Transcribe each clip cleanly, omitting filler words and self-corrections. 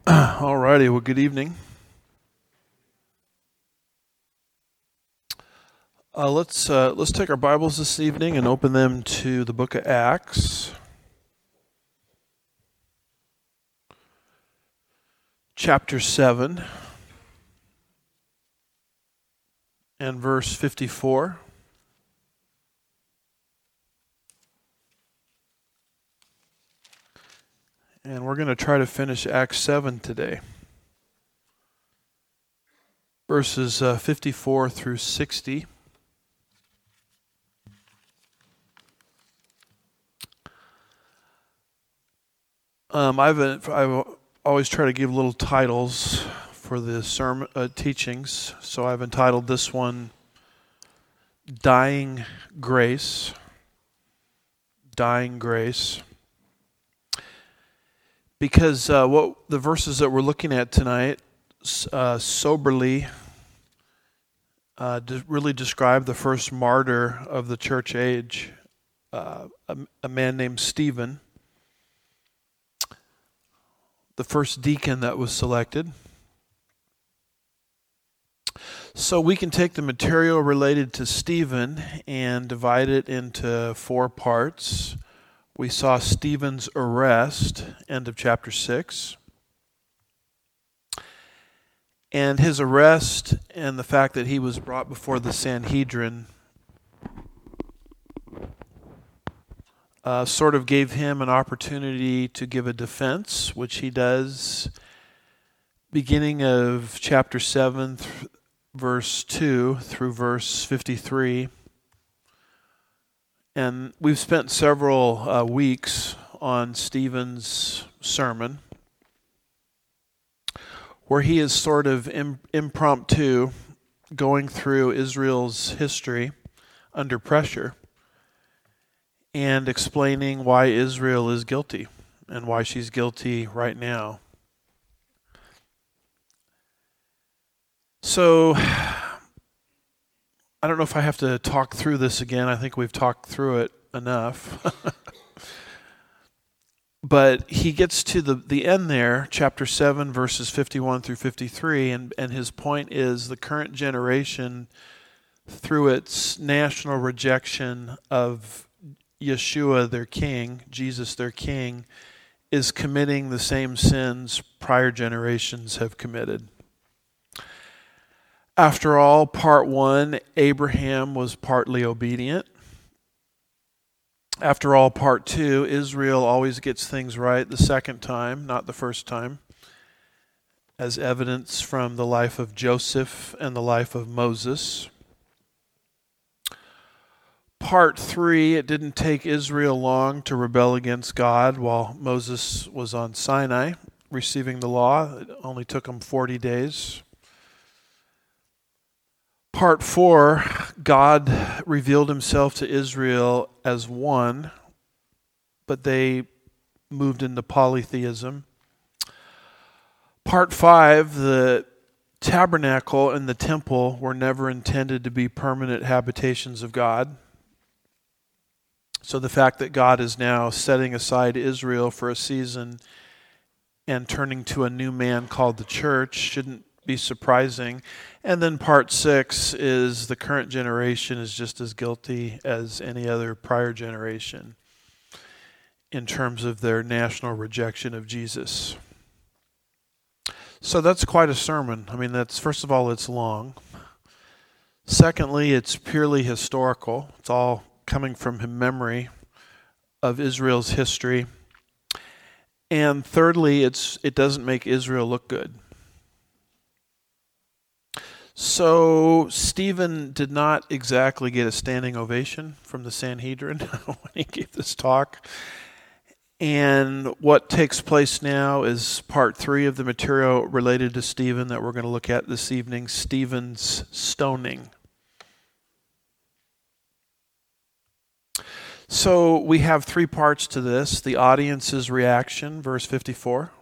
All righty. Well, good evening. Let's take our Bibles this evening and open them to the book of Acts, chapter 7, and verse 54. And we're going to try to finish Acts 7 today. Verses 54 through 60. I've always tried to give little titles for the sermon teachings. So I've entitled this one, Dying Grace. Dying Grace. Because what the verses that we're looking at tonight soberly really describe the first martyr of the church age, a man named Stephen, the first deacon that was selected. So we can take the material related to Stephen and divide it into 4 parts. We saw Stephen's arrest, end of chapter 6. And his arrest and the fact that he was brought before the Sanhedrin sort of gave him an opportunity to give a defense, which he does beginning of chapter 7, verse 2 through verse 53. And we've spent several weeks on Stephen's sermon, where he is sort of impromptu going through Israel's history under pressure and explaining why Israel is guilty and why she's guilty right now. So I don't know if I have to talk through this again. I think we've talked through it enough. But he gets to the end there, chapter 7, verses 51 through 53, and his point is the current generation, through its national rejection of Yeshua, their king, Jesus, their king, is committing the same sins prior generations have committed. After all, part 1, Abraham was partly obedient. After all, part 2, Israel always gets things right the second time, not the first time, as evidence from the life of Joseph and the life of Moses. Part 3, it didn't take Israel long to rebel against God while Moses was on Sinai receiving the law. It only took him 40 days. Part 4, God revealed himself to Israel as one, but they moved into polytheism. Part 5, the tabernacle and the temple were never intended to be permanent habitations of God. So the fact that God is now setting aside Israel for a season and turning to a new man called the church shouldn't be surprising. And then part 6 is the current generation is just as guilty as any other prior generation in terms of their national rejection of Jesus. So that's quite a sermon. I mean, first of all, it's long. Secondly, it's purely historical. It's all coming from memory of Israel's history. And thirdly, it doesn't make Israel look good. So Stephen did not exactly get a standing ovation from the Sanhedrin when he gave this talk. And what takes place now is part 3 of the material related to Stephen that we're going to look at this evening, Stephen's stoning. So we have 3 parts to this. The audience's reaction, verse 54.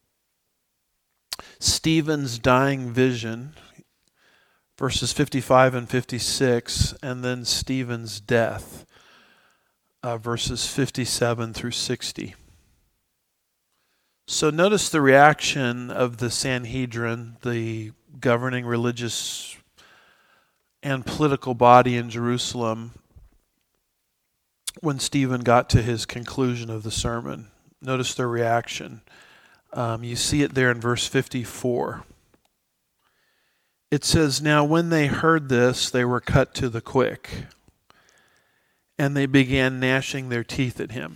Stephen's dying vision, verses 55 and 56, and then Stephen's death, verses 57 through 60. So notice the reaction of the Sanhedrin, the governing religious and political body in Jerusalem, when Stephen got to his conclusion of the sermon. Notice their reaction. You see it there in verse 54. It says, "Now when they heard this, they were cut to the quick, and they began gnashing their teeth at him."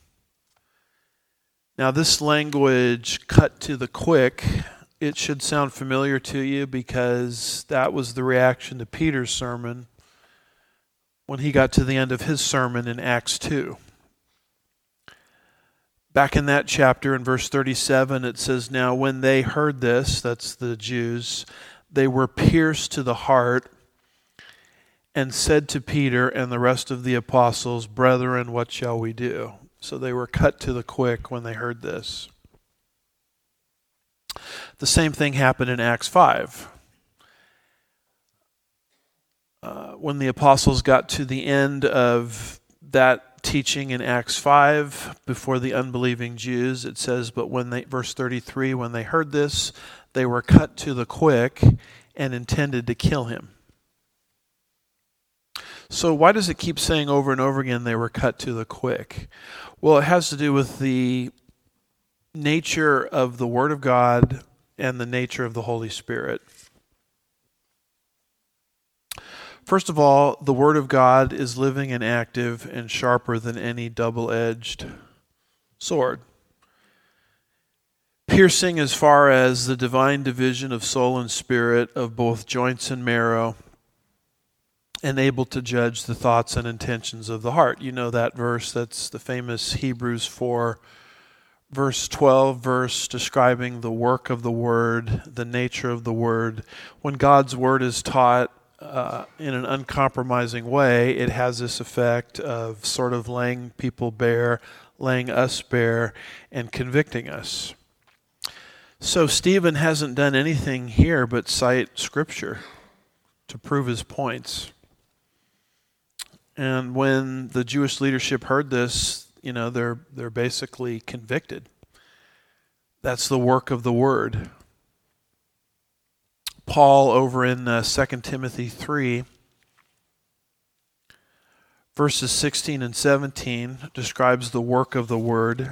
Now this language, cut to the quick, it should sound familiar to you because that was the reaction to Peter's sermon when he got to the end of his sermon in Acts 2. Back in that chapter, in verse 37, it says, "Now when they heard this," that's the Jews, "they were pierced to the heart and said to Peter and the rest of the apostles, 'Brethren, what shall we do?'" So they were cut to the quick when they heard this. The same thing happened in Acts 5. When the apostles got to the end of that teaching in Acts 5 before the unbelieving Jews, it says, "But when they," verse 33, "when they heard this, they were cut to the quick and intended to kill him." So why does it keep saying over and over again they were cut to the quick? Well, it has to do with the nature of the Word of God and the nature of the Holy Spirit. First of all, the Word of God is living and active and sharper than any double-edged sword, piercing as far as the divine division of soul and spirit, of both joints and marrow, and able to judge the thoughts and intentions of the heart. You know that verse, that's the famous Hebrews 4, verse 12 verse describing the work of the Word, the nature of the Word. When God's Word is taught in an uncompromising way, it has this effect of sort of laying people bare, laying us bare, and convicting us. So Stephen hasn't done anything here but cite Scripture to prove his points. And when the Jewish leadership heard this, they're basically convicted. That's the work of the Word. Paul, over in 2 Timothy 3, verses 16 and 17, describes the work of the Word.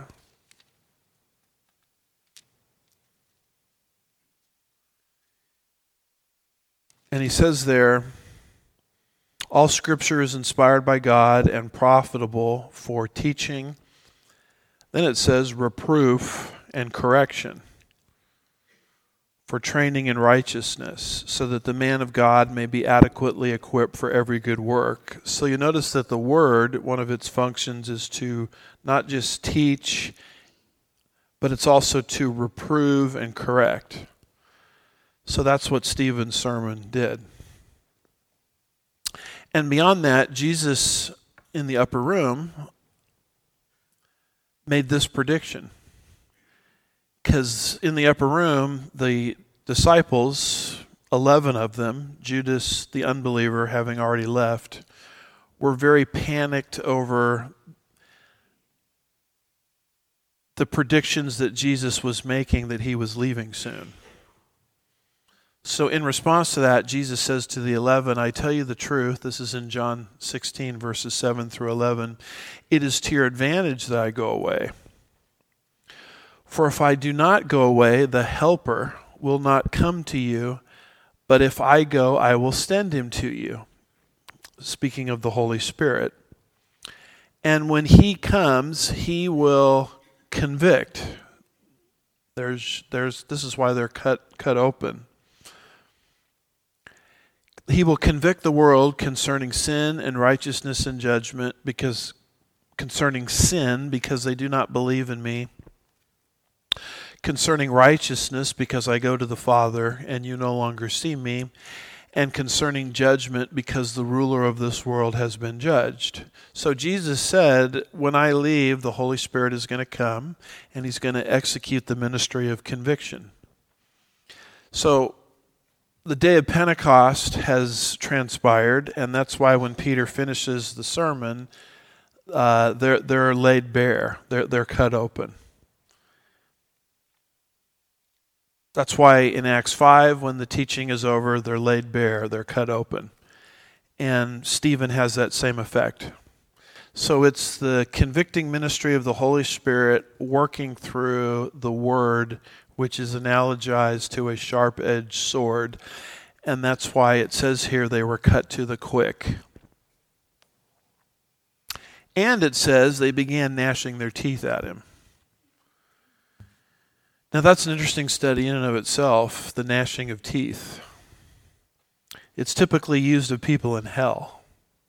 And he says there, "All Scripture is inspired by God and profitable for teaching." Then it says reproof and correction, for training in righteousness, so that the man of God may be adequately equipped for every good work. So you notice that the Word, one of its functions is to not just teach, but it's also to reprove and correct. So that's what Stephen's sermon did. And beyond that, Jesus in the upper room made this prediction. Because in the upper room, the disciples, 11 of them, Judas the unbeliever having already left, were very panicked over the predictions that Jesus was making that he was leaving soon. So in response to that, Jesus says to the 11, "I tell you the truth," this is in John 16, verses 7 through 11, "it is to your advantage that I go away. For if I do not go away, the Helper will not come to you, but if I go, I will send him to you." Speaking of the Holy Spirit. "And when he comes, he will convict." This is why they're cut open. "He will convict the world concerning sin and righteousness and judgment, because concerning sin, because they do not believe in me. Concerning righteousness, because I go to the Father, and you no longer see me. And concerning judgment, because the ruler of this world has been judged." So Jesus said, when I leave, the Holy Spirit is going to come, and he's going to execute the ministry of conviction. So the day of Pentecost has transpired, and that's why when Peter finishes the sermon, they're laid bare. They're cut open. That's why in Acts 5, when the teaching is over, they're laid bare, they're cut open. And Stephen has that same effect. So it's the convicting ministry of the Holy Spirit working through the Word, which is analogized to a sharp-edged sword. And that's why it says here they were cut to the quick. And it says they began gnashing their teeth at him. Now that's an interesting study in and of itself, the gnashing of teeth. It's typically used of people in hell.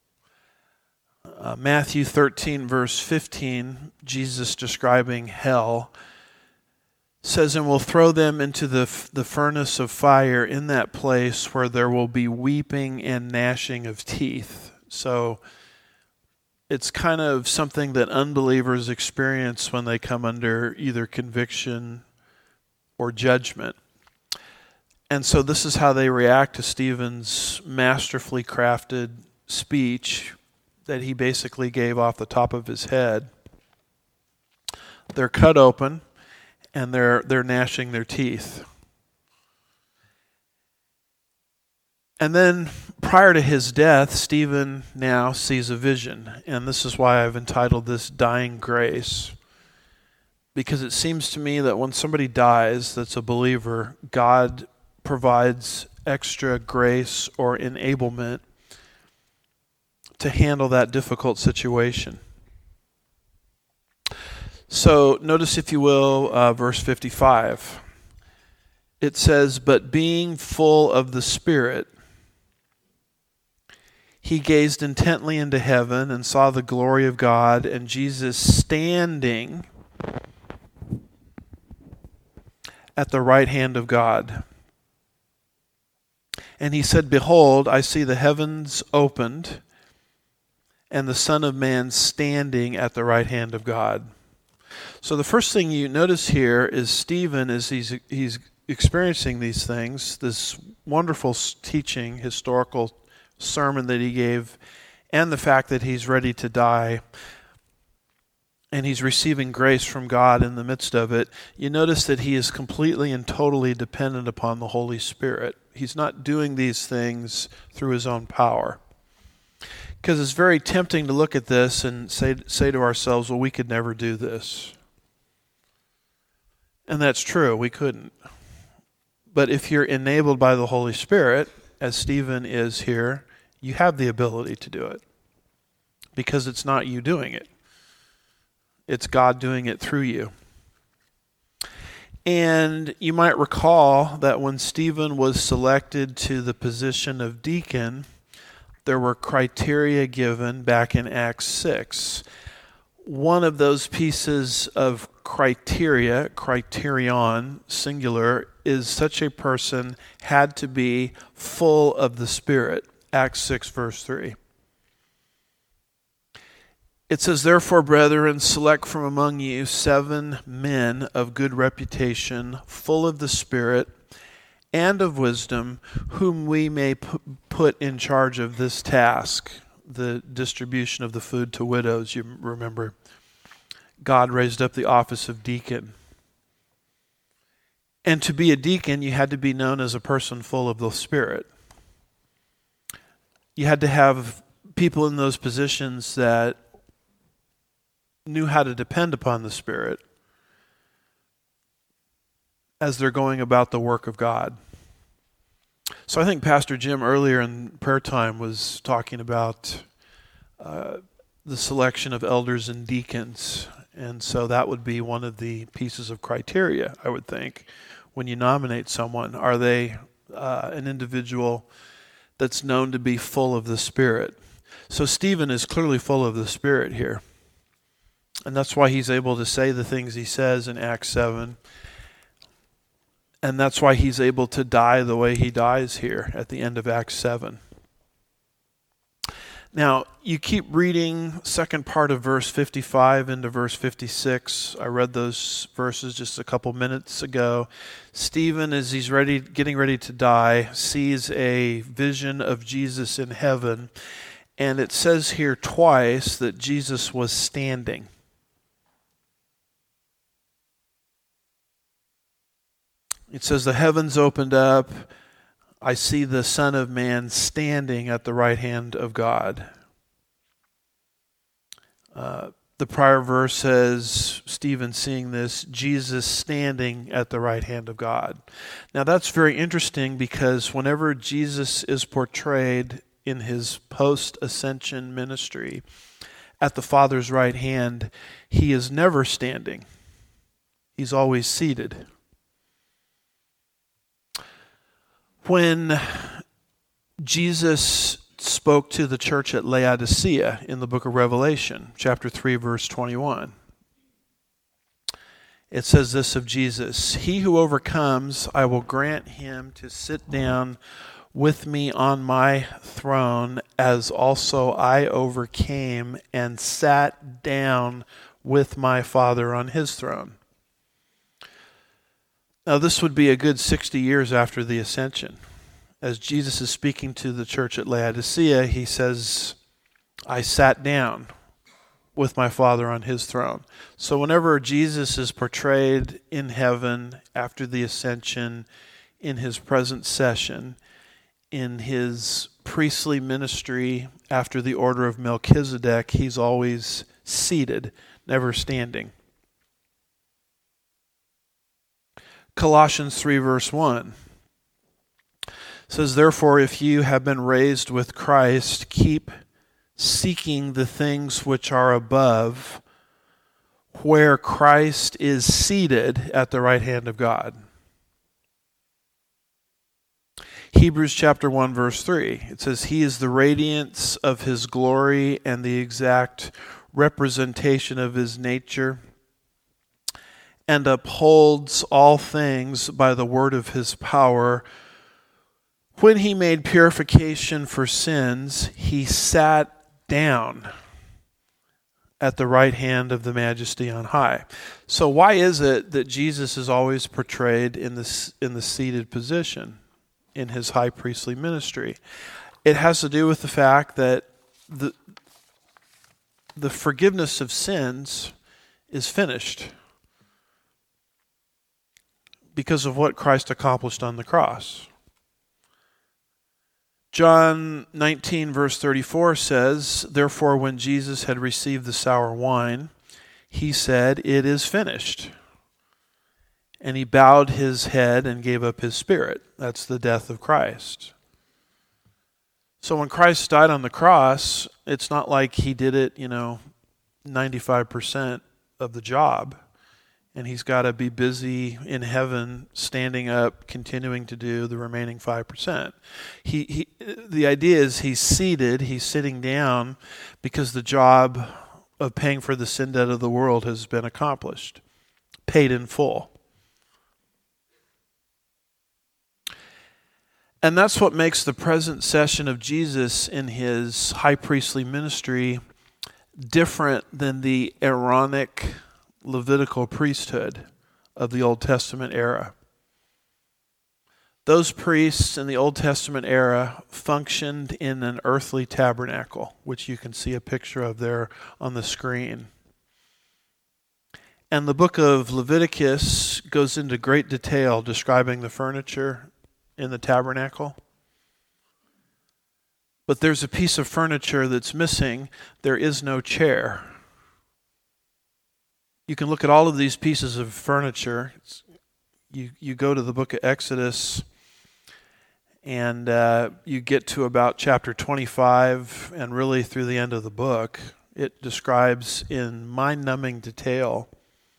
Matthew 13, verse 15, Jesus describing hell, says, "And will throw them into the furnace of fire, in that place where there will be weeping and gnashing of teeth." So it's kind of something that unbelievers experience when they come under either conviction or judgment. And so this is how they react to Stephen's masterfully crafted speech that he basically gave off the top of his head. They're cut open and they're gnashing their teeth. And then prior to his death, Stephen now sees a vision. And this is why I've entitled this Dying Grace. Because it seems to me that when somebody dies that's a believer, God provides extra grace or enablement to handle that difficult situation. So notice, if you will, verse 55. It says, "But being full of the Spirit, he gazed intently into heaven and saw the glory of God and Jesus standing at the right hand of God. And he said, Behold, I see the heavens opened and the Son of Man standing at the right hand of God." So the first thing you notice here is Stephen, as he's experiencing these things, this wonderful teaching, historical sermon that he gave, and the fact that he's ready to die, and he's receiving grace from God in the midst of it, you notice that he is completely and totally dependent upon the Holy Spirit. He's not doing these things through his own power. Because it's very tempting to look at this and say to ourselves, well, we could never do this. And that's true, we couldn't. But if you're enabled by the Holy Spirit, as Stephen is here, you have the ability to do it. Because it's not you doing it. It's God doing it through you. And you might recall that when Stephen was selected to the position of deacon, there were criteria given back in Acts 6. One of those pieces of criteria, criterion, singular, is such a person had to be full of the Spirit. Acts 6, verse 3. It says, "Therefore, brethren, select from among you 7 men of good reputation, full of the Spirit and of wisdom, whom we may put in charge of this task," the distribution of the food to widows. You remember, God raised up the office of deacon. And to be a deacon, you had to be known as a person full of the Spirit. You had to have people in those positions that knew how to depend upon the Spirit as they're going about the work of God. So I think Pastor Jim earlier in prayer time was talking about the selection of elders and deacons. And so that would be one of the pieces of criteria, I would think, when you nominate someone. Are they an individual that's known to be full of the Spirit? So Stephen is clearly full of the Spirit here. And that's why he's able to say the things he says in Acts 7. And that's why he's able to die the way he dies here at the end of Acts 7. Now, you keep reading second part of verse 55 into verse 56. I read those verses just a couple minutes ago. Stephen, as he's getting ready to die, sees a vision of Jesus in heaven. And it says here twice that Jesus was standing. It says, the heavens opened up. I see the Son of Man standing at the right hand of God. The prior verse says, Stephen seeing this, Jesus standing at the right hand of God. Now that's very interesting because whenever Jesus is portrayed in his post-ascension ministry at the Father's right hand, he is never standing. He's always seated. When Jesus spoke to the church at Laodicea in the book of Revelation, chapter 3, verse 21. It says this of Jesus, he who overcomes, I will grant him to sit down with me on my throne, as also I overcame and sat down with my Father on his throne. Now this would be a good 60 years after the ascension. As Jesus is speaking to the church at Laodicea, he says, I sat down with my Father on his throne. So whenever Jesus is portrayed in heaven after the ascension, in his present session, in his priestly ministry after the order of Melchizedek, he's always seated, never standing. Colossians 3, verse 1. Says, therefore, if you have been raised with Christ, keep seeking the things which are above, where Christ is seated at the right hand of God. Hebrews chapter 1, verse 3. It says, he is the radiance of his glory and the exact representation of his nature, and upholds all things by the word of his power. When he made purification for sins, he sat down at the right hand of the Majesty on high. So why is it that Jesus is always portrayed in the seated position in his high priestly ministry? It has to do with the fact that the forgiveness of sins is finished because of what Christ accomplished on the cross. John 19, verse 34 says, therefore, when Jesus had received the sour wine, he said, it is finished. And he bowed his head and gave up his spirit. That's the death of Christ. So when Christ died on the cross, it's not like he did it, 95% of the job. And he's got to be busy in heaven, standing up, continuing to do the remaining 5%. The idea is he's seated, he's sitting down, because the job of paying for the sin debt of the world has been accomplished, paid in full. And that's what makes the present session of Jesus in his high priestly ministry different than the Aaronic Levitical priesthood of the Old Testament era. Those priests in the Old Testament era functioned in an earthly tabernacle, which you can see a picture of there on the screen. And the book of Leviticus goes into great detail describing the furniture in the tabernacle. But there's a piece of furniture that's missing. There is no chair. You can look at all of these pieces of furniture. You go to the book of Exodus, and you get to about chapter 25, and really through the end of the book, it describes in mind-numbing detail,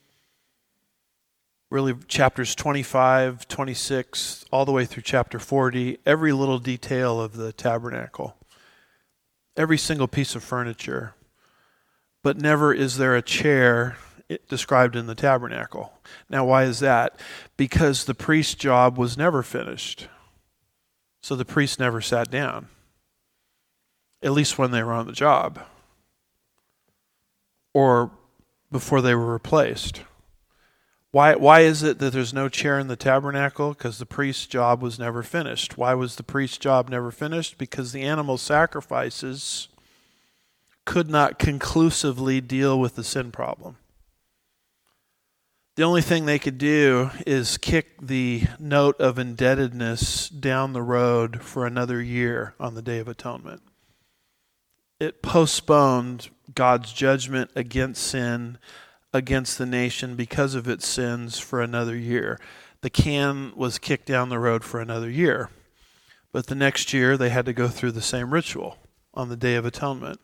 really chapters 25, 26, all the way through chapter 40, every little detail of the tabernacle, every single piece of furniture. But never is there a chair described in the tabernacle. Now, why is that? Because the priest's job was never finished. So the priest never sat down, at least when they were on the job, or before they were replaced. Why is it that there's no chair in the tabernacle? Because the priest's job was never finished. Why was the priest's job never finished? Because the animal sacrifices could not conclusively deal with the sin problem. The only thing they could do is kick the note of indebtedness down the road for another year on the Day of Atonement. It postponed God's judgment against sin, against the nation because of its sins for another year. The can was kicked down the road for another year. But the next year they had to go through the same ritual on the Day of Atonement.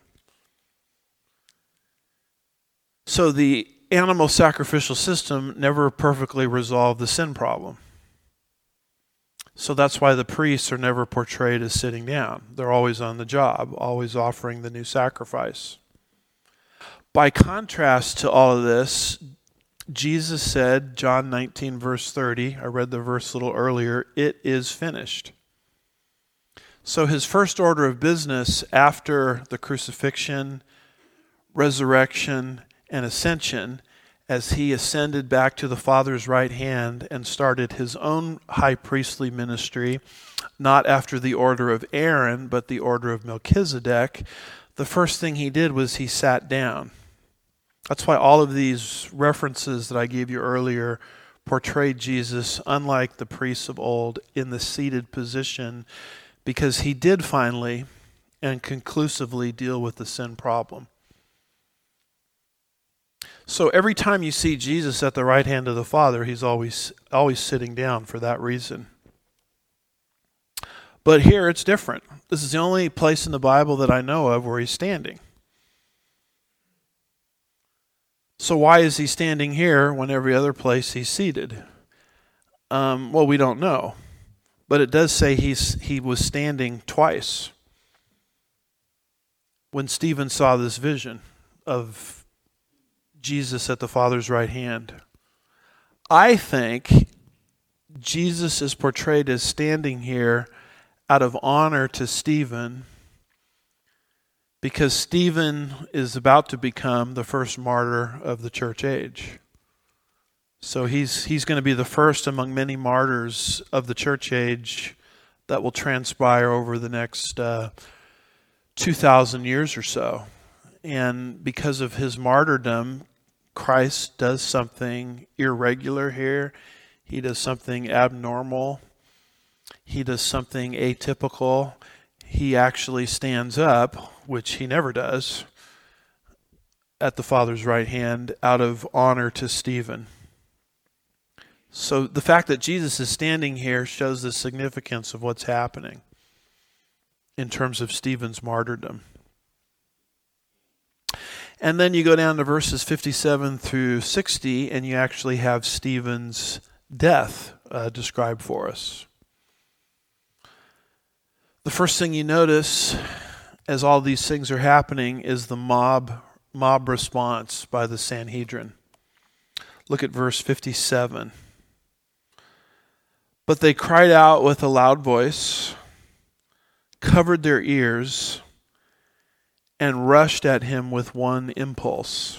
So the animal sacrificial system never perfectly resolved the sin problem. So that's why the priests are never portrayed as sitting down. They're always on the job, always offering the new sacrifice. By contrast to all of this, Jesus said, John 19, verse 30, I read the verse a little earlier, "It is finished." So his first order of business after the crucifixion, resurrection, and ascension, as he ascended back to the Father's right hand and started his own high priestly ministry, not after the order of Aaron, but the order of Melchizedek, the first thing he did was he sat down. That's why all of these references that I gave you earlier portrayed Jesus, unlike the priests of old, in the seated position, because he did finally and conclusively deal with the sin problem. So every time you see Jesus at the right hand of the Father, he's always sitting down for that reason. But here it's different. This is the only place in the Bible that I know of where he's standing. So why is he standing here when every other place he's seated? Well, we don't know. But it does say he was standing twice when Stephen saw this vision of Jesus at the Father's right hand. I think Jesus is portrayed as standing here out of honor to Stephen, because Stephen is about to become the first martyr of the church age. So he's going to be the first among many martyrs of the church age that will transpire over the next 2,000 years or so. And because of his martyrdom, Christ does something irregular here. He does something abnormal. He does something atypical. He actually stands up, which he never does, at the Father's right hand out of honor to Stephen. So the fact that Jesus is standing here shows the significance of what's happening in terms of Stephen's martyrdom. And then you go down to verses 57 through 60, and you actually have Stephen's death described for us. The first thing you notice as all these things are happening is the mob response by the Sanhedrin. Look at verse 57. But they cried out with a loud voice, covered their ears, and rushed at him with one impulse.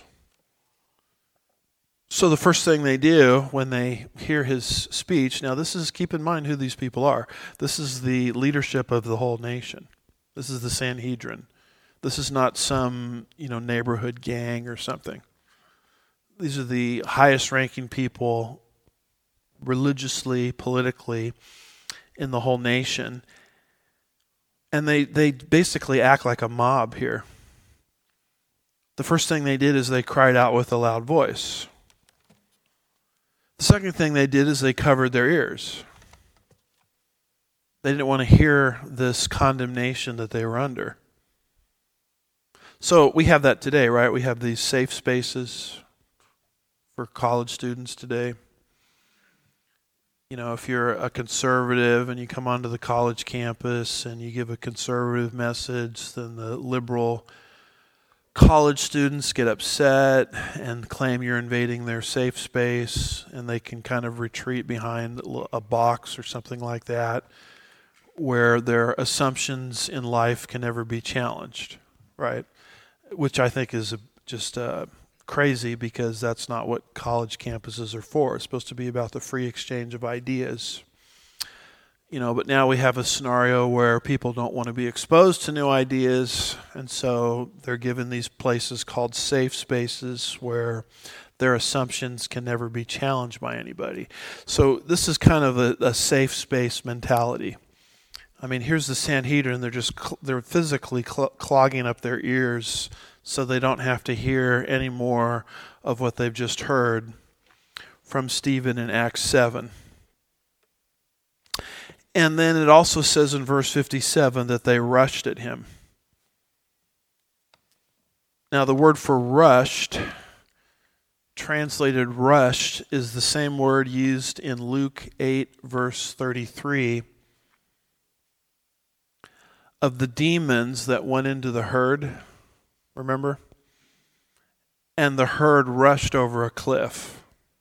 So the first thing they do when they hear his speech, now this is, keep in mind who these people are. This is the leadership of the whole nation. This is the Sanhedrin. This is not some, neighborhood gang or something. These are the highest ranking people religiously, politically, in the whole nation. And they basically act like a mob here. The first thing they did is they cried out with a loud voice. The second thing they did is they covered their ears. They didn't want to hear this condemnation that they were under. So we have that today, right? We have these safe spaces for college students today. If you're a conservative and you come onto the college campus and you give a conservative message, then the liberal college students get upset and claim you're invading their safe space, and they can kind of retreat behind a box or something like that, where their assumptions in life can never be challenged, right? Which I think is just crazy, because that's not what college campuses are for. It's supposed to be about the free exchange of ideas. But now we have a scenario where people don't want to be exposed to new ideas, and so they're given these places called safe spaces where Their assumptions can never be challenged by anybody. So this is kind of a safe space mentality. I mean, here's the Sanhedrin. They're physically clogging up their ears so they don't have to hear any more of what they've just heard from Stephen in Acts 7. And then it also says in verse 57 that they rushed at him. Now, the word for rushed, translated rushed, is the same word used in Luke 8, verse 33, of the demons that went into the herd, remember? And the herd rushed over a cliff.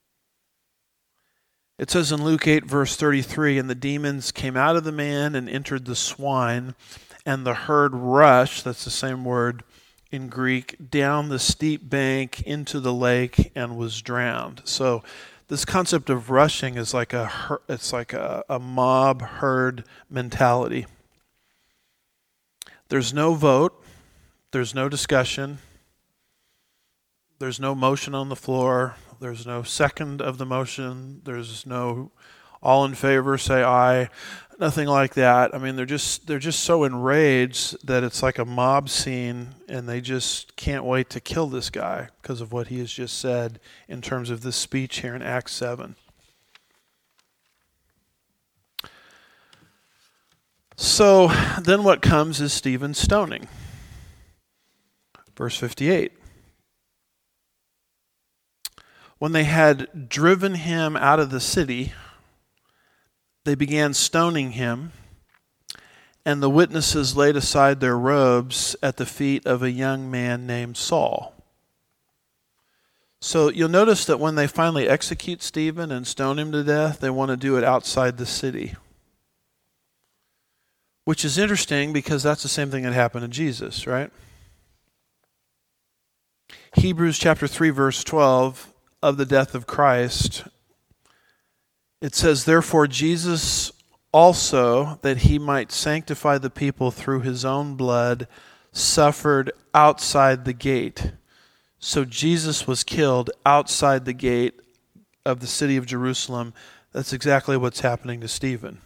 It says in Luke 8, verse 33, and the demons came out of the man and entered the swine, and the herd rushed, that's the same word in Greek, down the steep bank into the lake and was drowned. So this concept of rushing is like a mob herd mentality. There's no vote, there's no discussion, there's no motion on the floor, there's no second of the motion, there's no all in favor, say aye, nothing like that. I mean, they're just so enraged that it's like a mob scene, and they just can't wait to kill this guy because of what he has just said in terms of this speech here in Acts 7. So then what comes is Stephen's stoning. Verse 58. When they had driven him out of the city, they began stoning him, and the witnesses laid aside their robes at the feet of a young man named Saul. So you'll notice that when they finally execute Stephen and stone him to death, they want to do it outside the city. Which is interesting because that's the same thing that happened to Jesus, right? Hebrews chapter 3, verse 12, of the death of Christ, it says, therefore Jesus also, that he might sanctify the people through his own blood, suffered outside the gate. So Jesus was killed outside the gate of the city of Jerusalem. That's exactly what's happening to Stephen.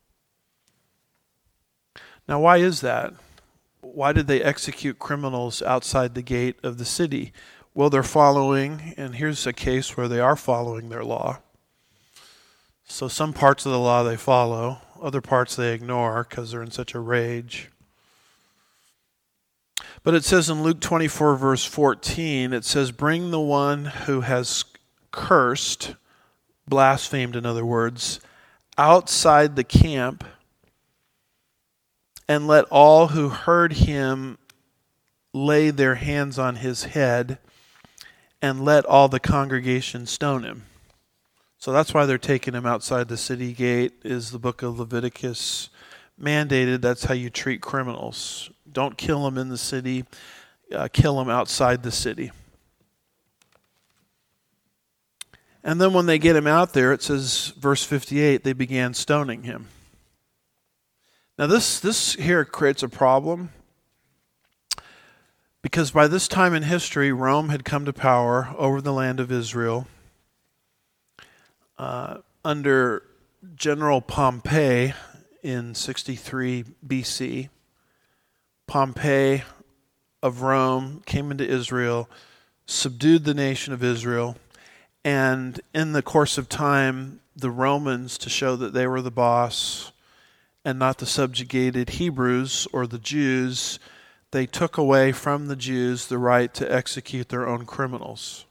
Now, why is that? Why did they execute criminals outside the gate of the city? Well, they're following, and here's a case where they are following their law. So some parts of the law they follow, other parts they ignore because they're in such a rage. But it says in Luke 24, verse 14, it says, bring the one who has cursed, blasphemed in other words, outside the camp, and let all who heard him lay their hands on his head, and let all the congregation stone him. So that's why they're taking him outside the city gate, is the book of Leviticus mandated. That's how you treat criminals. Don't kill them in the city, kill them outside the city. And then when they get him out there, it says, verse 58, they began stoning him. Now this here creates a problem because by this time in history, Rome had come to power over the land of Israel under General Pompey in 63 BC. Pompey of Rome came into Israel, subdued the nation of Israel, and in the course of time, the Romans, to show that they were the boss and not the subjugated Hebrews or the Jews, they took away from the Jews the right to execute their own criminals.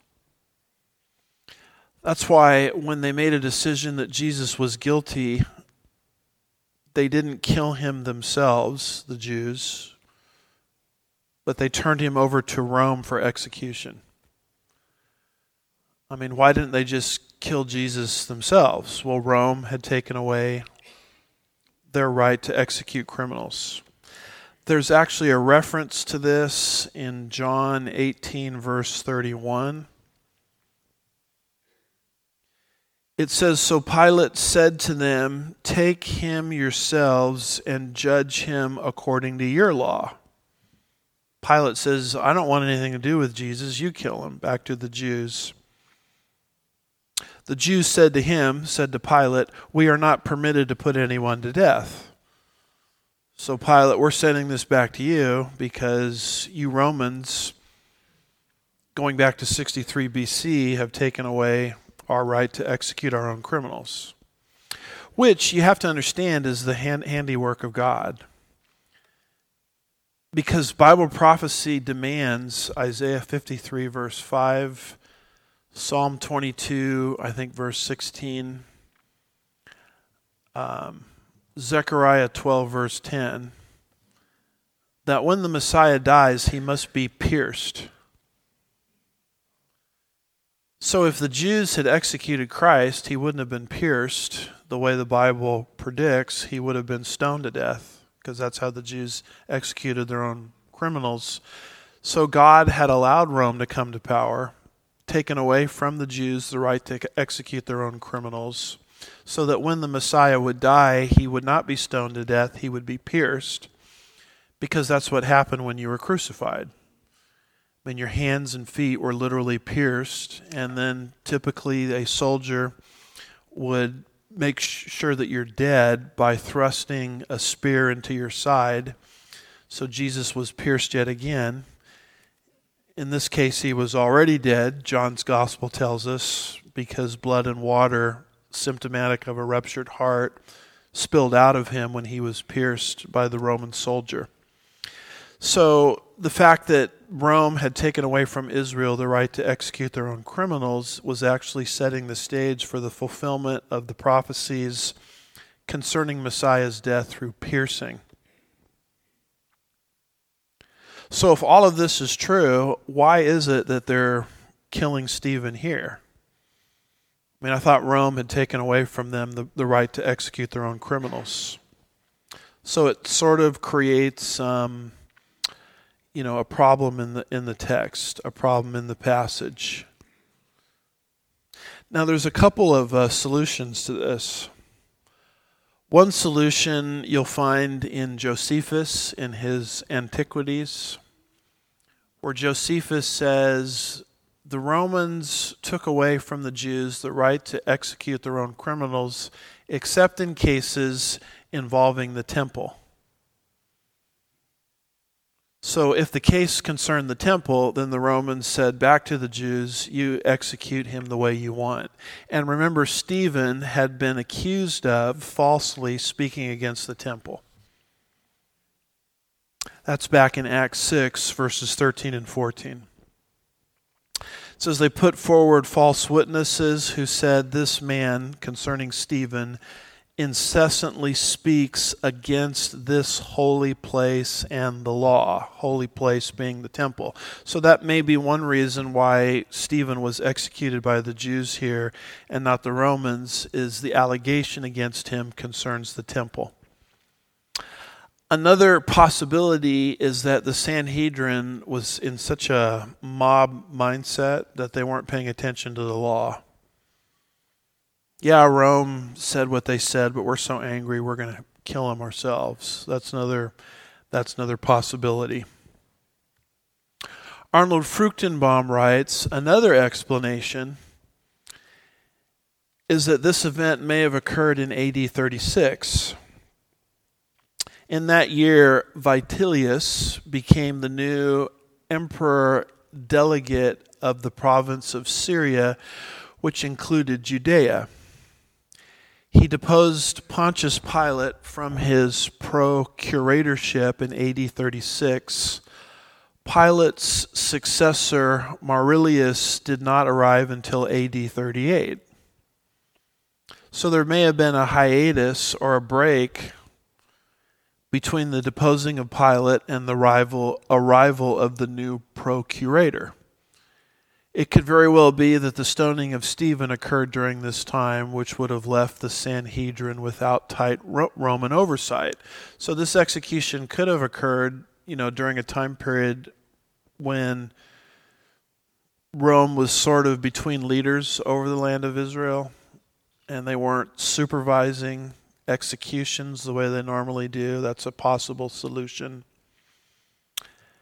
That's why when they made a decision that Jesus was guilty, they didn't kill him themselves, the Jews, but they turned him over to Rome for execution. I mean, why didn't they just kill Jesus themselves? Well, Rome had taken away their right to execute criminals. There's actually a reference to this in John 18, verse 31. It says, so Pilate said to them, take him yourselves and judge him according to your law. Pilate says, I don't want anything to do with Jesus. You kill him. Back to the Jews. The Jews said to Pilate, "We are not permitted to put anyone to death." So Pilate, we're sending this back to you because you Romans, going back to 63 BC, have taken away our right to execute our own criminals. Which, you have to understand, is the handiwork of God. Because Bible prophecy demands Isaiah 53 verse 5, Psalm 22, I think verse 16, Zechariah 12 verse 10, that when the Messiah dies, he must be pierced. So if the Jews had executed Christ, he wouldn't have been pierced the way the Bible predicts. He would have been stoned to death, because that's how the Jews executed their own criminals. So God had allowed Rome to come to power, taken away from the Jews the right to execute their own criminals, so that when the Messiah would die, he would not be stoned to death, he would be pierced, because that's what happened when you were crucified. When your hands and feet were literally pierced, and then typically a soldier would make sure that you're dead by thrusting a spear into your side. So Jesus was pierced yet again. In this case, he was already dead, John's gospel tells us, because blood and water, symptomatic of a ruptured heart, spilled out of him when he was pierced by the Roman soldier. So the fact that Rome had taken away from Israel the right to execute their own criminals was actually setting the stage for the fulfillment of the prophecies concerning Messiah's death through piercing. So if all of this is true, why is it that they're killing Stephen here? I mean, I thought Rome had taken away from them the right to execute their own criminals. So it sort of creates a problem in the text, a problem in the passage. Now, there's a couple of solutions to this. One solution you'll find in Josephus in his Antiquities, where Josephus says the Romans took away from the Jews the right to execute their own criminals, except in cases involving the temple. So if the case concerned the temple, then the Romans said back to the Jews, you execute him the way you want. And remember, Stephen had been accused of falsely speaking against the temple. That's back in Acts 6, verses 13 and 14. It says they put forward false witnesses who said, this man, concerning Stephen, incessantly speaks against this holy place and the law, holy place being the temple. So that may be one reason why Stephen was executed by the Jews here and not the Romans, is the allegation against him concerns the temple. Another possibility is that the Sanhedrin was in such a mob mindset that they weren't paying attention to the law. Yeah, Rome said what they said, but we're so angry we're going to kill them ourselves. That's another possibility. Arnold Fruchtenbaum writes, another explanation is that this event may have occurred in AD 36. In that year, Vitellius became the new emperor delegate of the province of Syria, which included Judea. He deposed Pontius Pilate from his procuratorship in AD 36. Pilate's successor, Maurilius, did not arrive until AD 38. So there may have been a hiatus or a break between the deposing of Pilate and the arrival of the new procurator. It could very well be that the stoning of Stephen occurred during this time, which would have left the Sanhedrin without tight Roman oversight. So this execution could have occurred, during a time period when Rome was sort of between leaders over the land of Israel, and they weren't supervising executions the way they normally do. That's a possible solution.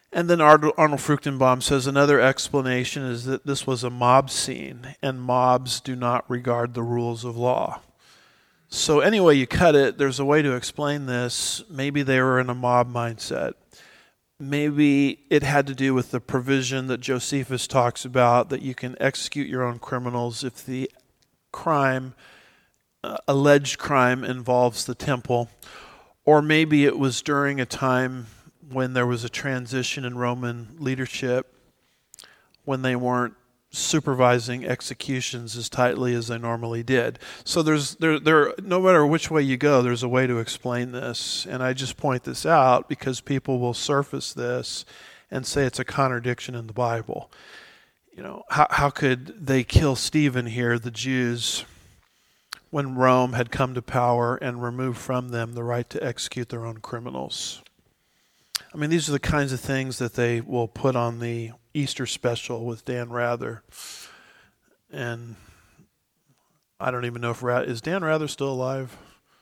And then Arnold Fruchtenbaum says another explanation is that this was a mob scene, and mobs do not regard the rules of law. So any way you cut it, there's a way to explain this. Maybe they were in a mob mindset. Maybe it had to do with the provision that Josephus talks about, that you can execute your own criminals if the crime, alleged crime, involves the temple. Or maybe it was during a time when there was a transition in Roman leadership, when they weren't supervising executions as tightly as they normally did. So no matter which way you go, there's a way to explain this. And I just point this out because people will surface this and say it's a contradiction in the Bible. You know, how could they kill Stephen here, the Jews, when Rome had come to power and removed from them the right to execute their own criminals? I mean, these are the kinds of things that they will put on the Easter special with Dan Rather. And I don't even know if is Dan Rather still alive?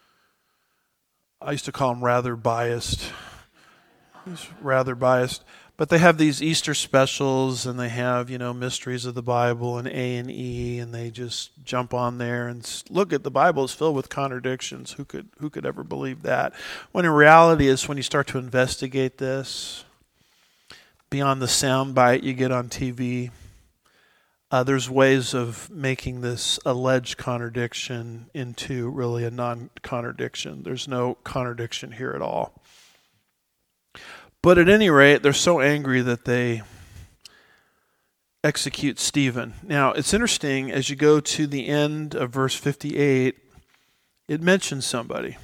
I used to call him Rather Biased. He's rather biased. But they have these Easter specials, and they have, mysteries of the Bible and A&E, and they just jump on there and look at the Bible is filled with contradictions. Who could ever believe that? When in reality is when you start to investigate this, beyond the soundbite you get on TV, there's ways of making this alleged contradiction into really a non-contradiction. There's no contradiction here at all. But at any rate, they're so angry that they execute Stephen. Now, it's interesting, as you go to the end of verse 58, it mentions somebody.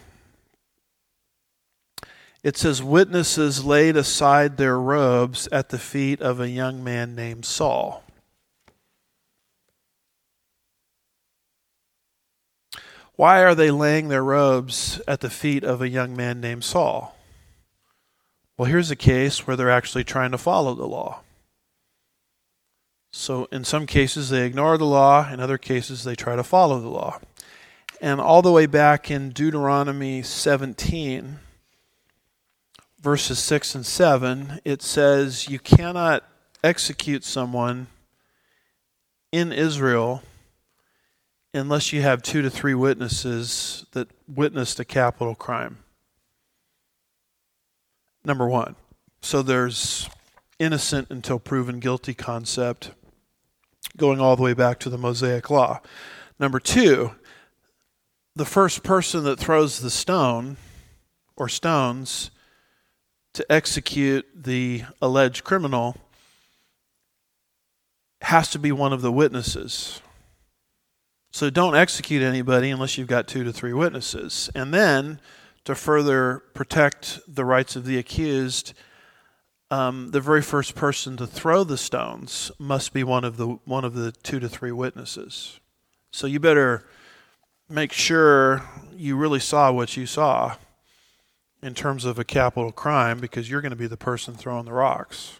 It says, witnesses laid aside their robes at the feet of a young man named Saul. Why are they laying their robes at the feet of a young man named Saul? Well, here's a case where they're actually trying to follow the law. So in some cases they ignore the law, in other cases they try to follow the law. And all the way back in Deuteronomy 17, verses 6 and 7, it says you cannot execute someone in Israel unless you have 2 to 3 witnesses that witnessed a capital crime. Number one. So there's innocent until proven guilty concept going all the way back to the Mosaic Law. Number two, the first person that throws the stone or stones to execute the alleged criminal has to be one of the witnesses. So don't execute anybody unless you've got 2 to 3 witnesses. And then, to further protect the rights of the accused, the very first person to throw the stones must be one of the 2 to 3 witnesses. So you better make sure you really saw what you saw in terms of a capital crime, because you're going to be the person throwing the rocks.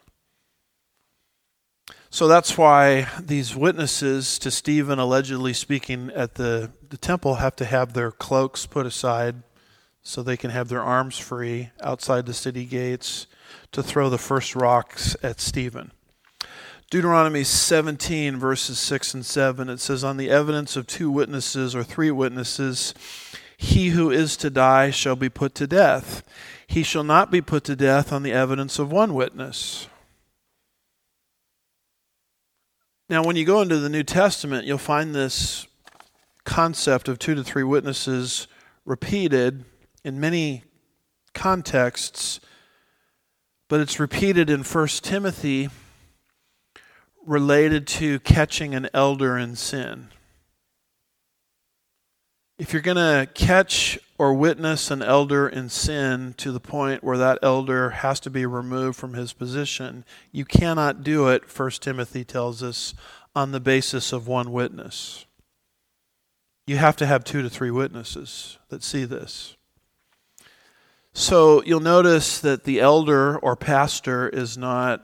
So that's why these witnesses to Stephen allegedly speaking at the temple have to have their cloaks put aside so they can have their arms free outside the city gates to throw the first rocks at Stephen. Deuteronomy 17, verses 6 and 7, it says, on the evidence of 2 witnesses or 3 witnesses, he who is to die shall be put to death. He shall not be put to death on the evidence of 1 witness. Now, when you go into the New Testament, you'll find this concept of 2 to 3 witnesses repeated in many contexts, but it's repeated in 1 Timothy related to catching an elder in sin. If you're going to catch or witness an elder in sin to the point where that elder has to be removed from his position, you cannot do it, 1 Timothy tells us, on the basis of 1 witness. You have to have 2 to 3 witnesses that see this. So you'll notice that the elder or pastor is not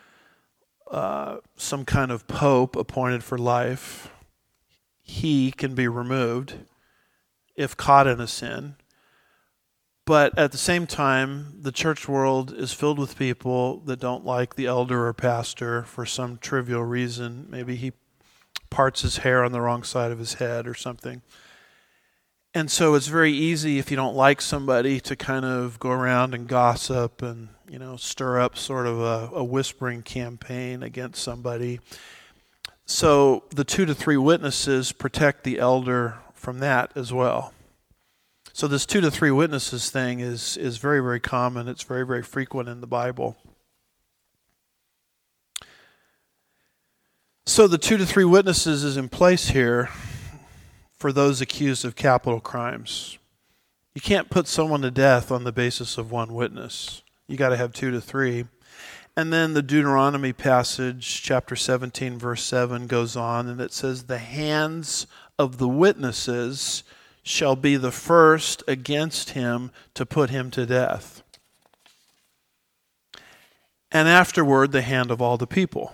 some kind of pope appointed for life. He can be removed if caught in a sin. But at the same time, the church world is filled with people that don't like the elder or pastor for some trivial reason. Maybe he parts his hair on the wrong side of his head or something. And so it's very easy, if you don't like somebody, to kind of go around and gossip and, stir up sort of a whispering campaign against somebody. So the 2 to 3 witnesses protect the elder from that as well. So this 2 to 3 witnesses thing is very, very common. It's very, very frequent in the Bible. So the 2 to 3 witnesses is in place here for those accused of capital crimes. You can't put someone to death on the basis of one witness. You got to have 2 to 3. And then the Deuteronomy passage, chapter 17, verse 7, goes on, and it says, "The hands of the witnesses shall be the first against him to put him to death. And afterward, the hand of all the people.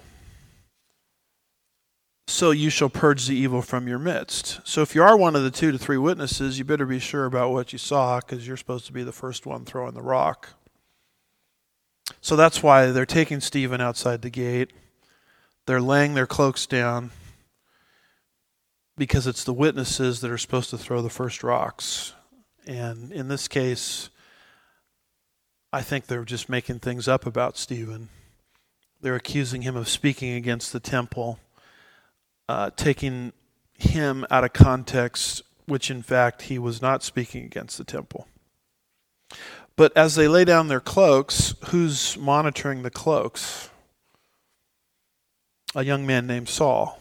So you shall purge the evil from your midst." So if you are one of the 2 to 3 witnesses, you better be sure about what you saw, because you're supposed to be the first one throwing the rock. So that's why they're taking Stephen outside the gate. They're laying their cloaks down, because it's the witnesses that are supposed to throw the first rocks. And in this case, I think they're just making things up about Stephen. They're accusing him of speaking against the temple, taking him out of context, which in fact he was not speaking against the temple. But as they lay down their cloaks, who's monitoring the cloaks? A young man named Saul.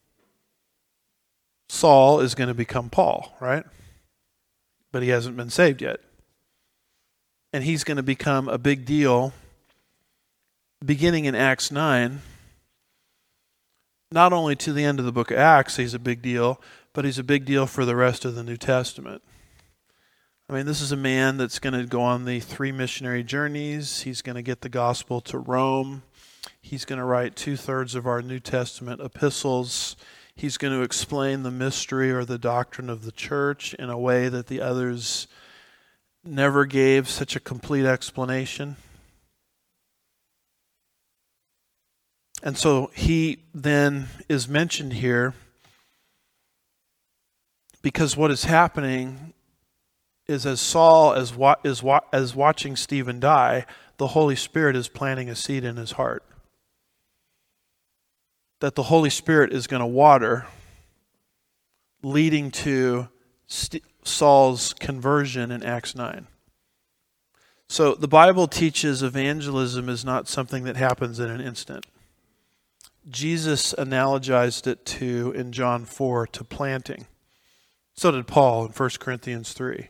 Saul is going to become Paul, right? But he hasn't been saved yet. And he's going to become a big deal beginning in Acts 9. Not only to the end of the book of Acts, he's a big deal, but he's a big deal for the rest of the New Testament. I mean, this is a man that's going to go on the 3 missionary journeys. He's going to get the gospel to Rome. He's going to write 2/3 of our New Testament epistles. He's going to explain the mystery or the doctrine of the church in a way that the others never gave such a complete explanation. And so he then is mentioned here because what is happening is, as Saul is watching Stephen die, the Holy Spirit is planting a seed in his heart. That the Holy Spirit is going to water, leading to Saul's conversion in Acts 9. So the Bible teaches evangelism is not something that happens in an instant. Jesus analogized it to, in John 4, to planting. So did Paul in 1 Corinthians 3.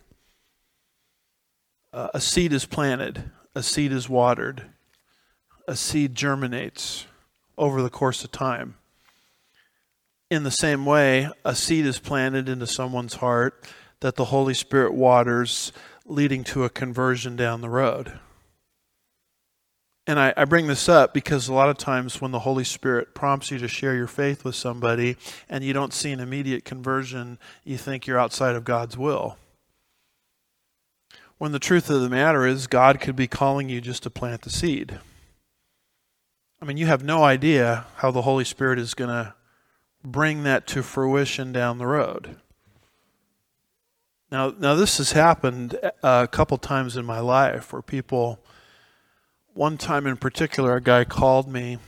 A seed is planted, a seed is watered, a seed germinates over the course of time. In the same way, a seed is planted into someone's heart that the Holy Spirit waters, leading to a conversion down the road. And I bring this up because a lot of times when the Holy Spirit prompts you to share your faith with somebody and you don't see an immediate conversion, you think you're outside of God's will. When the truth of the matter is, God could be calling you just to plant the seed. I mean, you have no idea how the Holy Spirit is going to bring that to fruition down the road. Now this has happened a couple times in my life where people, one time in particular, a guy called me,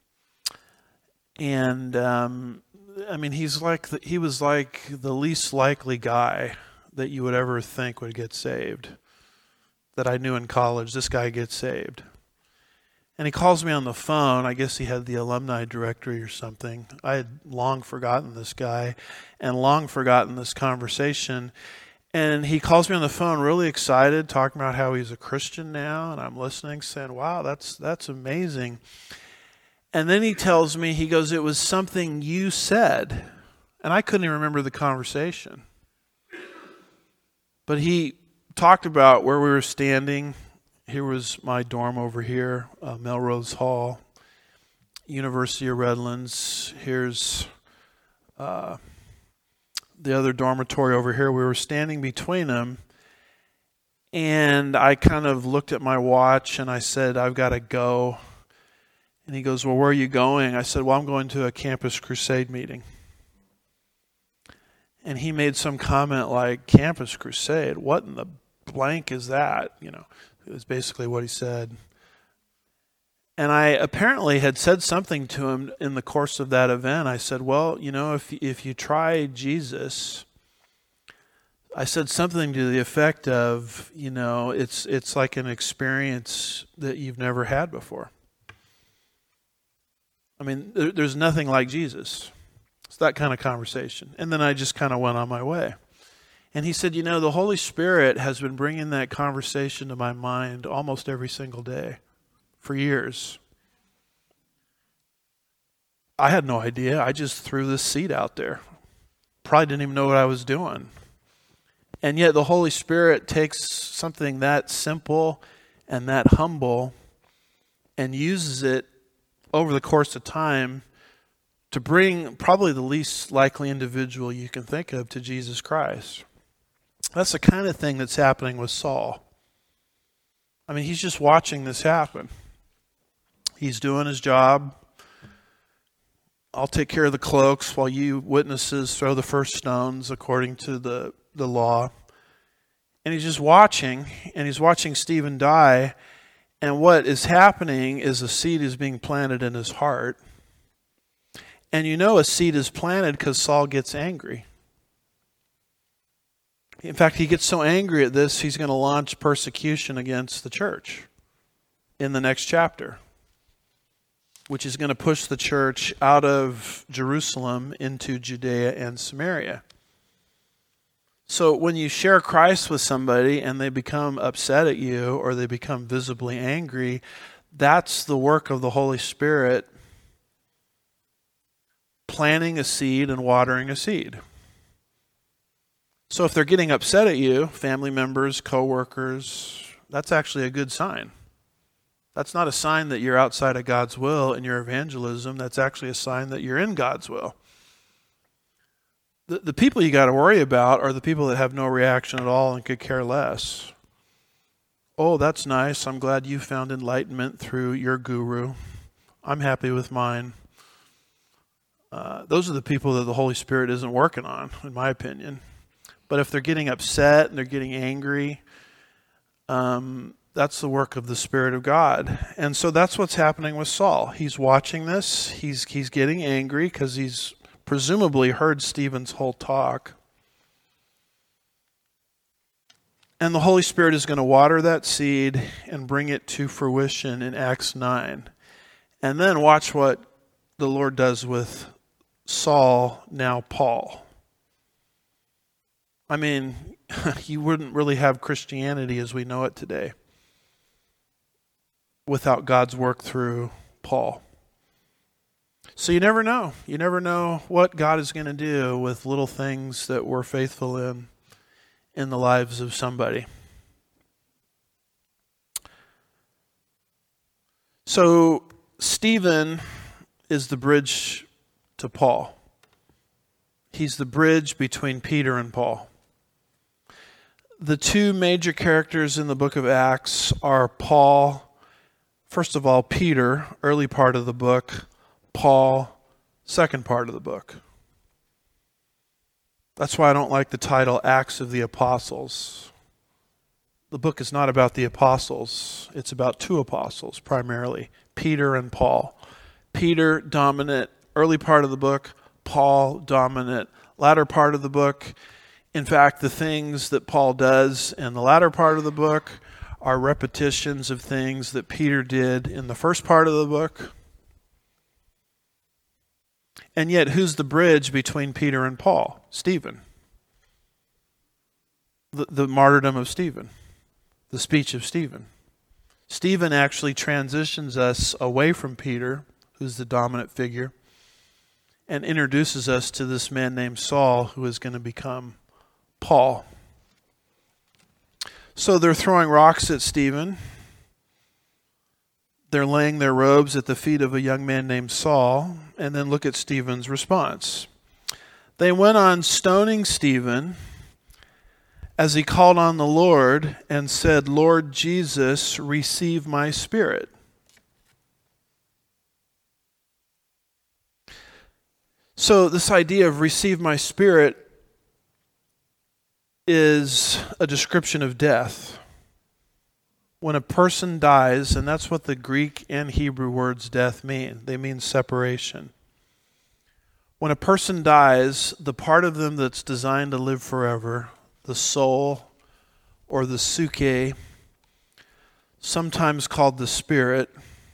and he was like the least likely guy that you would ever think would get saved, that I knew in college. This guy gets saved. And he calls me on the phone. I guess he had the alumni directory or something. I had long forgotten this guy and long forgotten this conversation. And he calls me on the phone really excited, talking about how he's a Christian now. And I'm listening, saying, wow, that's amazing. And then he tells me, he goes, it was something you said. And I couldn't even remember the conversation. But he talked about where we were standing. Here was my dorm over here, Melrose Hall, University of Redlands. Here's the other dormitory over here. We were standing between them, And I kind of looked at my watch and I said, I've got to go. And he goes, well, where are you going? I said, well, I'm going to a Campus Crusade meeting. And he made some comment like, Campus Crusade? What in the blank is that? You know, it was basically what he said. And I apparently had said something to him in the course of that event. I said, well, you know, if you try Jesus, I said something to the effect of, you know, it's like an experience that you've never had before. I mean, there's nothing like Jesus. It's that kind of conversation. And then I just kind of went on my way. And he said, you know, the Holy Spirit has been bringing that conversation to my mind almost every single day for years. I had no idea. I just threw this seed out there. Probably didn't even know what I was doing. And yet the Holy Spirit takes something that simple and that humble and uses it over the course of time to bring probably the least likely individual you can think of to Jesus Christ. That's the kind of thing that's happening with Saul. I mean, he's just watching this happen. He's doing his job. I'll take care of the cloaks while you witnesses throw the first stones according to the law. And he's just watching, and he's watching Stephen die. And what is happening is a seed is being planted in his heart. And you know a seed is planted because Saul gets angry. In fact, he gets so angry at this, he's going to launch persecution against the church in the next chapter, which is going to push the church out of Jerusalem into Judea and Samaria. So when you share Christ with somebody and they become upset at you or they become visibly angry, that's the work of the Holy Spirit planting a seed and watering a seed. So if they're getting upset at you, family members, coworkers, that's actually a good sign. That's not a sign that you're outside of God's will in your evangelism. That's actually a sign that you're in God's will. The people you got to worry about are the people that have no reaction at all and could care less. Oh, that's nice. I'm glad you found enlightenment through your guru. I'm happy with mine. Those are the people that the Holy Spirit isn't working on, in my opinion. But if they're getting upset and they're getting angry, that's the work of the Spirit of God. And so that's what's happening with Saul. He's watching this. He's getting angry because he's presumably heard Stephen's whole talk. And the Holy Spirit is going to water that seed and bring it to fruition in Acts 9. And then watch what the Lord does with Saul, now Paul. I mean, you wouldn't really have Christianity as we know it today without God's work through Paul. So you never know. You never know what God is going to do with little things that we're faithful in the lives of somebody. So Stephen is the bridge to Paul. He's the bridge between Peter and Paul. The two major characters in the book of Acts are Paul, first of all, Peter, early part of the book, Paul, second part of the book. That's why I don't like the title Acts of the Apostles. The book is not about the apostles. It's about two apostles primarily, Peter and Paul. Peter, dominant, early part of the book. Paul, dominant, latter part of the book. In fact, the things that Paul does in the latter part of the book are repetitions of things that Peter did in the first part of the book. And yet, who's the bridge between Peter and Paul? Stephen. The martyrdom of Stephen. The speech of Stephen. Stephen actually transitions us away from Peter, who's the dominant figure, and introduces us to this man named Saul, who is going to become Paul. So they're throwing rocks at Stephen. They're laying their robes at the feet of a young man named Saul. And then look at Stephen's response. They went on stoning Stephen as he called on the Lord and said, Lord Jesus, receive my spirit. So this idea of receive my spirit is a description of death. When a person dies, and that's what the Greek and Hebrew words death mean. They mean separation. When a person dies, the part of them that's designed to live forever, the soul or the psyche, sometimes called the spirit,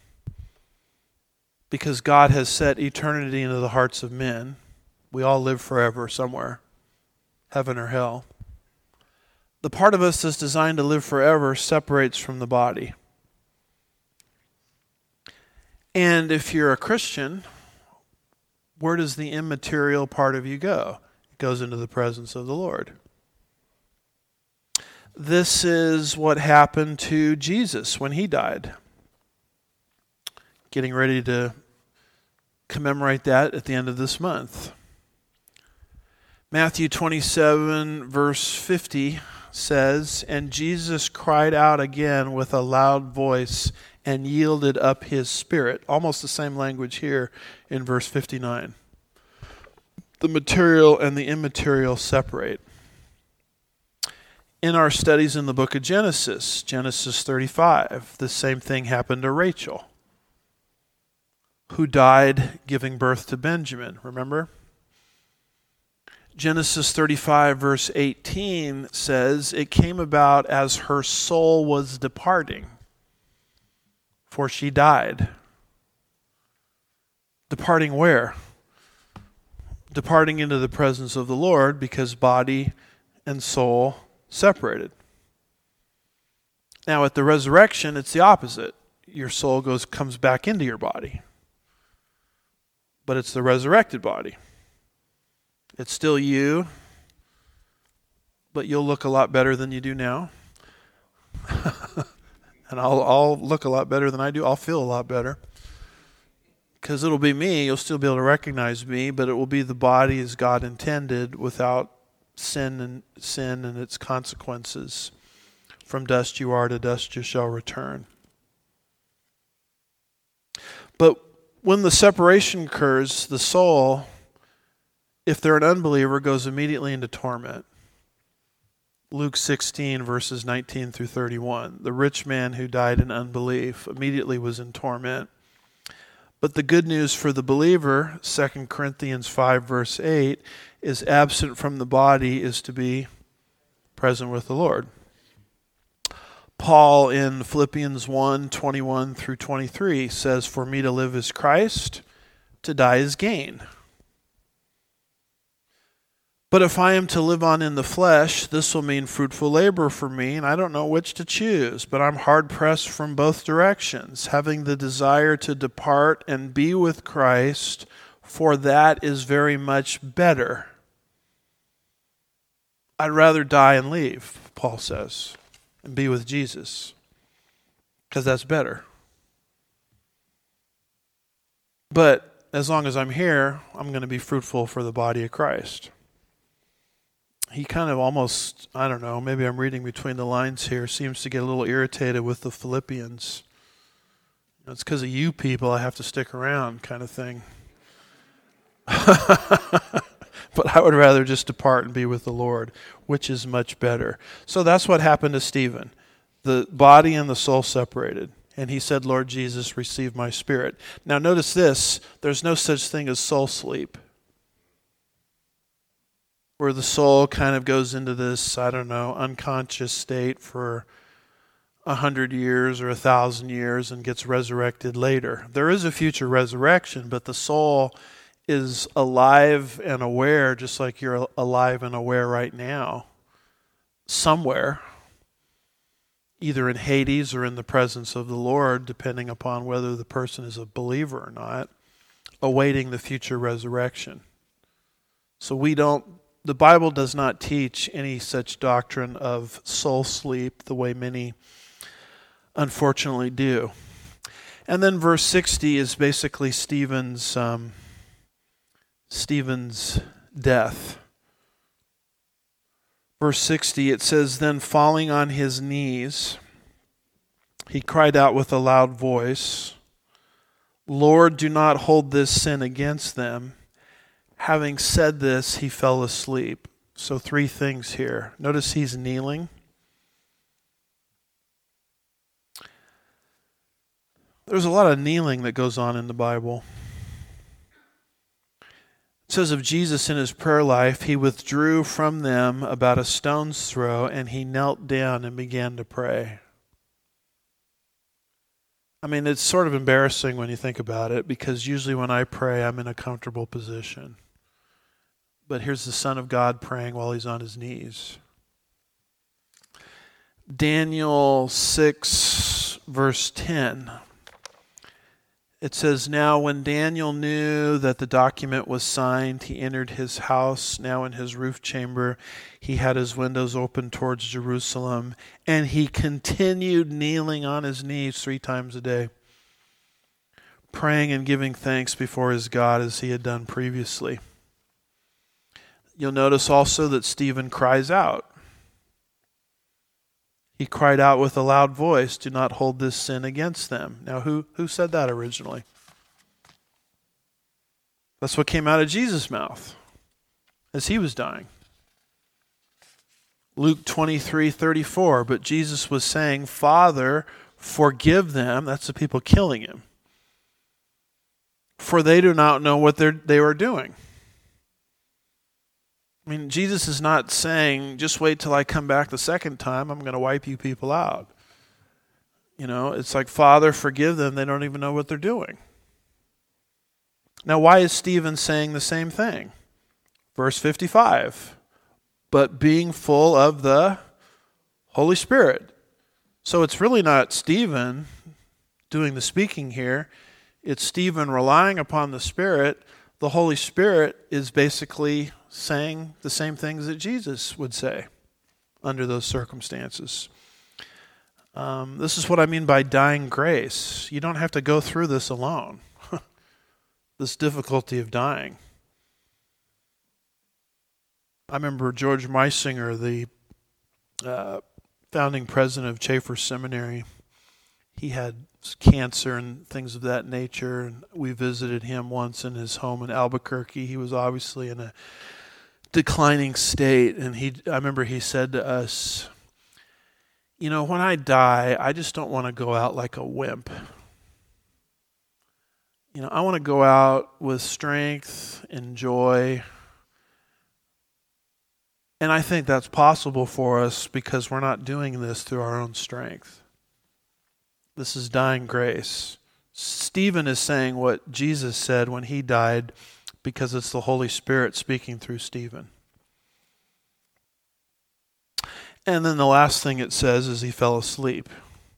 because God has set eternity into the hearts of men. We all live forever somewhere, heaven or hell. The part of us that's designed to live forever separates from the body. And if you're a Christian, where does the immaterial part of you go? It goes into the presence of the Lord. This is what happened to Jesus when he died. Getting ready to commemorate that at the end of this month. Matthew 27, verse 50 says, and Jesus cried out again with a loud voice and yielded up his spirit. Almost the same language here in verse 59. The material and the immaterial separate. In our studies in the book of Genesis 35, the same thing happened to Rachel, who died giving birth to Benjamin, remember? Genesis 35 verse 18 says, it came about as her soul was departing, for she died. Departing where? Departing into the presence of the Lord, because body and soul separated. Now at the resurrection, it's the opposite. Your soul comes back into your body. But it's the resurrected body. It's still you, but you'll look a lot better than you do now. And I'll look a lot better than I do. I'll feel a lot better. Because it'll be me. You'll still be able to recognize me, but it will be the body as God intended, without sin and its consequences. From dust you are, to dust you shall return. But when the separation occurs, the soul, if they're an unbeliever, goes immediately into torment. Luke 16, verses 19 through 31. The rich man who died in unbelief immediately was in torment. But the good news for the believer, 2 Corinthians 5, verse 8, is absent from the body is to be present with the Lord. Paul in Philippians 1, 21 through 23 says, for me to live is Christ, to die is gain. But if I am to live on in the flesh, this will mean fruitful labor for me, and I don't know which to choose, but I'm hard-pressed from both directions, having the desire to depart and be with Christ, for that is very much better. I'd rather die and leave, Paul says, and be with Jesus, because that's better. But as long as I'm here, I'm going to be fruitful for the body of Christ. He kind of almost, I don't know, maybe I'm reading between the lines here, seems to get a little irritated with the Philippians. It's because of you people I have to stick around, kind of thing. But I would rather just depart and be with the Lord, which is much better. So that's what happened to Stephen. The body and the soul separated. And he said, Lord Jesus, receive my spirit. Now notice this, there's no such thing as soul sleep, where the soul kind of goes into this, unconscious state for 100 years or 1,000 years and gets resurrected later. There is a future resurrection, but the soul is alive and aware, just like you're alive and aware right now, somewhere, either in Hades or in the presence of the Lord, depending upon whether the person is a believer or not, awaiting the future resurrection. So the Bible does not teach any such doctrine of soul sleep the way many unfortunately do. And then verse 60 is basically Stephen's death. Verse 60, it says, "Then falling on his knees, he cried out with a loud voice, 'Lord, do not hold this sin against them.' Having said this, he fell asleep." So 3 things here. Notice he's kneeling. There's a lot of kneeling that goes on in the Bible. It says of Jesus in his prayer life, he withdrew from them about a stone's throw, and he knelt down and began to pray. I mean, it's sort of embarrassing when you think about it, because usually when I pray, I'm in a comfortable position. But here's the Son of God praying while he's on his knees. Daniel 6, verse 10. It says, "Now when Daniel knew that the document was signed, he entered his house. Now in his roof chamber, he had his windows open towards Jerusalem, and he continued kneeling on his knees 3 times a day, praying and giving thanks before his God as he had done previously." You'll notice also that Stephen cries out. He cried out with a loud voice, "Do not hold this sin against them." Now, who said that originally? That's what came out of Jesus' mouth as he was dying. Luke 23:34, but Jesus was saying, "Father, forgive them," that's the people killing him, "for they do not know what they were doing." I mean, Jesus is not saying, just wait till I come back the second time, I'm going to wipe you people out. You know, it's like, Father, forgive them. They don't even know what they're doing. Now, why is Stephen saying the same thing? Verse 55, "But being full of the Holy Spirit." So it's really not Stephen doing the speaking here. It's Stephen relying upon the Spirit. The Holy Spirit is basically saying the same things that Jesus would say under those circumstances. This is what I mean by dying grace. You don't have to go through this alone, this difficulty of dying. I remember George Meisinger, the founding president of Chafer Seminary. He had cancer and things of that nature, and we visited him once in his home in Albuquerque. He was obviously in a declining state, and I remember he said to us, "You know, when I die, I just don't want to go out like a wimp. You know, I want to go out with strength and joy." And I think that's possible for us because we're not doing this through our own strength. This is dying grace. Stephen is saying what Jesus said when he died, because it's the Holy Spirit speaking through Stephen. And then the last thing it says is he fell asleep.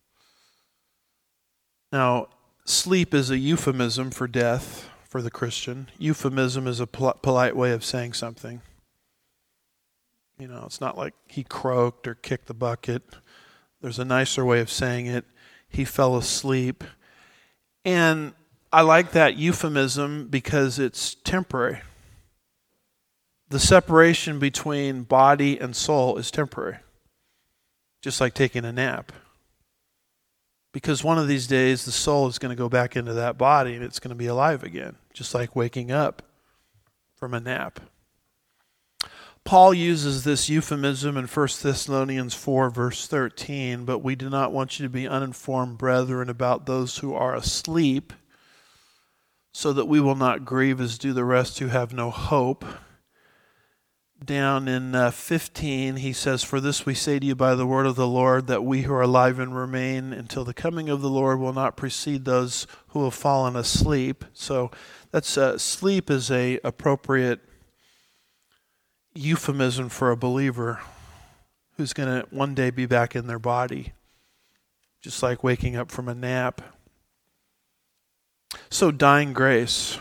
Now, sleep is a euphemism for death for the Christian. Euphemism is a polite way of saying something. You know, it's not like he croaked or kicked the bucket. There's a nicer way of saying it. He fell asleep. And I like that euphemism because it's temporary. The separation between body and soul is temporary, just like taking a nap. Because one of these days, the soul is going to go back into that body and it's going to be alive again, just like waking up from a nap. Paul uses this euphemism in 1 Thessalonians 4, verse 13, "But we do not want you to be uninformed, brethren, about those who are asleep, so that we will not grieve as do the rest who have no hope." Down in 15, he says, "For this we say to you by the word of the Lord, that we who are alive and remain until the coming of the Lord will not precede those who have fallen asleep." So that's sleep is a appropriate euphemism for a believer who's going to one day be back in their body, just like waking up from a nap. So dying grace.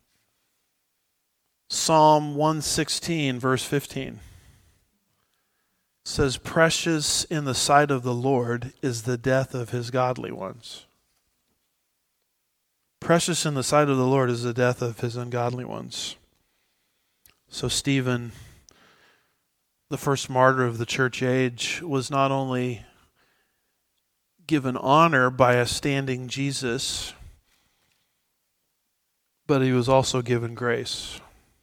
Psalm 116, verse 15 says, "Precious in the sight of the Lord is the death of his godly ones." Precious in the sight of the Lord is the death of his ungodly ones. So Stephen, the first martyr of the church age, was not only given honor by a standing Jesus, but he was also given grace.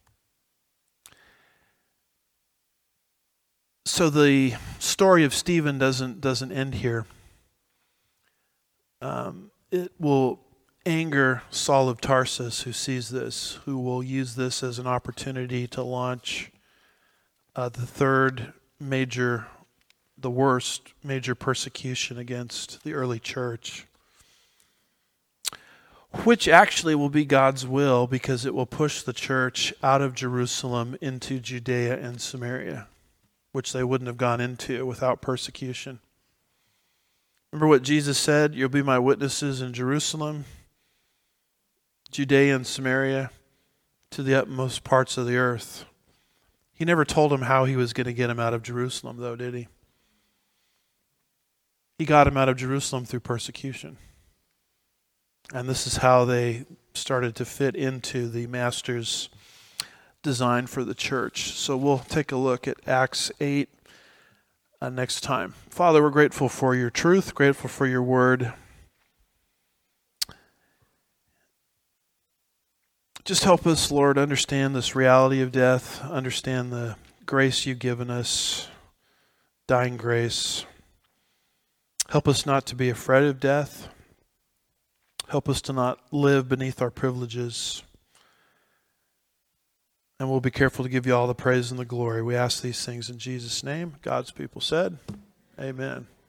So the story of Stephen doesn't end here. It will anger Saul of Tarsus, who sees this, who will use this as an opportunity to launch the worst major persecution against the early church, which actually will be God's will, because it will push the church out of Jerusalem into Judea and Samaria, which they wouldn't have gone into without persecution. Remember what Jesus said? You'll be my witnesses in Jerusalem, Judea and Samaria, to the utmost parts of the earth. He never told him how he was going to get him out of Jerusalem, though, did he? He got him out of Jerusalem through persecution. And this is how they started to fit into the Master's design for the church. So we'll take a look at Acts 8 next time. Father, we're grateful for your truth, grateful for your word. Just help us, Lord, understand this reality of death, understand the grace you've given us, dying grace. Help us not to be afraid of death. Help us to not live beneath our privileges. And we'll be careful to give you all the praise and the glory. We ask these things in Jesus' name. God's people said, amen.